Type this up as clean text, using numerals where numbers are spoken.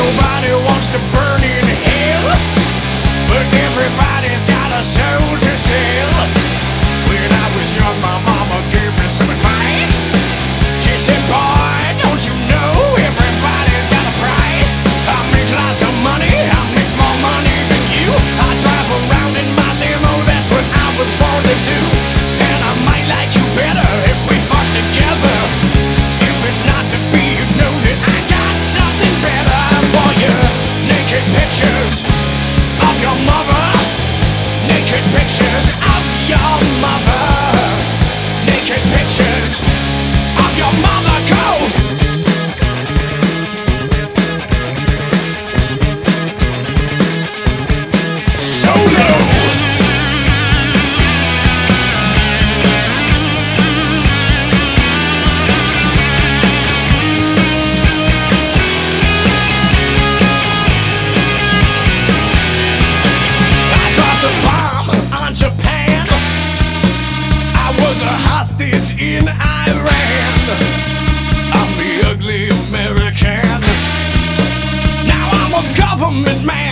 Nobody wants to burn in hell, but everybody's got a soul to sell. When I was young, my mama gave me some advice. She said, boy, don't you know everybody's got a price? I make lots of money, I make more money than you. I drive around in my limo, that's what I was born to do. And I might like you better if we fuck together. If it's not to be, you know that I got something better for you. Naked pictures of your mother. Naked pictures of your mother. Naked pictures of your mother. Go! Solo! Japan, I was a hostage in Iran. I'm the ugly American. Now I'm a government man.